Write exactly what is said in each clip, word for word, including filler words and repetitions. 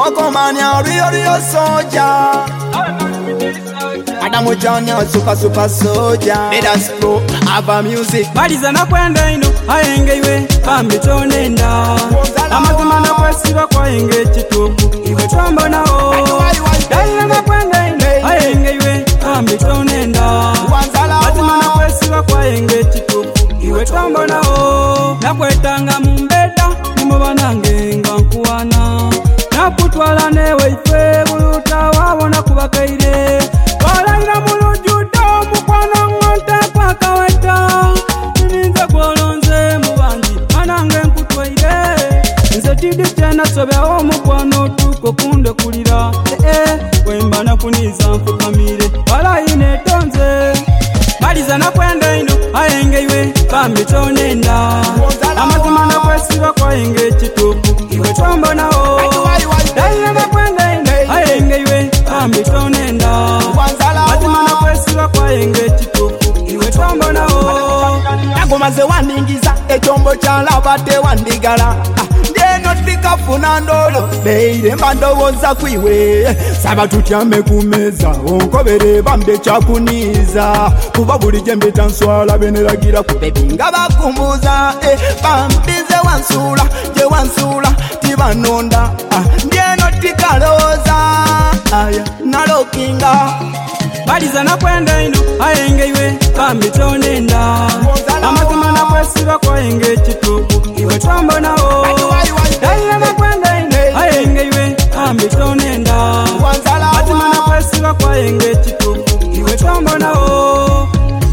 Wakomania real real soldier. Adamu Janya super super soldier. Let us go have a music. Baliza na kwenda ino ayengeiwe ambitonenda. Amazima na kwesiba kwa enge chitubu iwe twamba nao. Baliza na kwenda ino ayengeiwe ambitonenda. Amazima na kwesiba kwa enge chitubu iwe twamba nao. Nakwetanga mumbeda nimubanange nga nkuwana. Nakutwala newe ife buluta wabona kubakaire. Walaira mulujudo mukwana ngote kwa kaweta. Ninza kwolonze mubanji manange nkutwaire. Nze tidi tena sobeho mukwano tuko kunde kulira. Eh eh wemba na kuniza mfukamire walaine tonze. Baliza na kwenda ino ayengeiwe bambitonenda. Amazima na kwesiba kwa enge chitupu iwe twamba nao. Baliza na kwenda ino ayengeiwe bambitonenda. Amazima na kwesiba kwa enge chitupu iwe twamba nao. Nagomaze waningiza echombo cha labate wandigala. Ndeno tikafuna ndolo beire mandowoza kwiwe. Saba tutyame kumeza onkobere bambe chakuniza. Kuba buli jembe tanswala beneragira kubebinga bakumbuza. Eh, bambize wansula je wansula tibanonda. Ah, ndeno tikaloza aya nalokinga. Baliza na kwenda ino ayengeiwe bambitonenda. Amazima na kwesiba kwa enge chitupu iwe twamba nao. Baliza na kwenda ino ayengeiwe bambitonenda. Amazima na kwesiba kwa enge chitupu iwe twamba nao.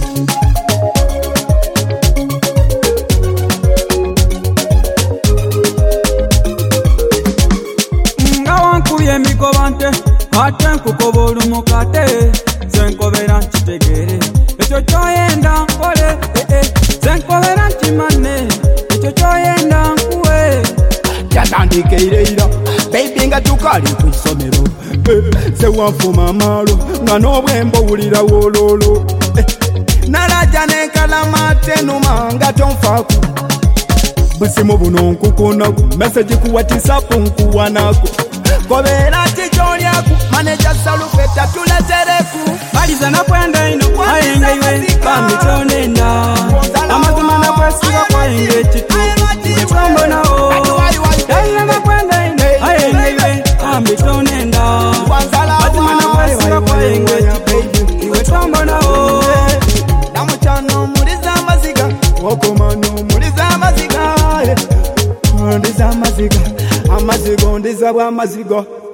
Ngawa nkuye mikobante ate nkukobolu mukate. Zenkobera chitegere echo choyenda kole eh eh. Zenkobera chimane echo choyenda nkuwe. Yatandike ireira baby nga tukali kwisomero. Eh, se wafuma malo nga nobwembo ulira wololo. Eh, naraja nekalamate numanga tonfaku. Busimu buno nkukonaku message kuwatisa kunkuwanako. Kobera chichonyaku manager salufeta tuletereku. Baliza na kwenda ino ayengeiwe bambitonenda. Amazima na kwesiba kwa enge chitupu iwe twamba nao. Baliza na kwenda ino ayengeiwe bambitonenda. Amazima na kwesiba kwa enge chitupu iwe twamba nao. Namuchano muliza maziga wakomano muliza maziga. Ndiza maziga amazigo ndiza bwa mazigo.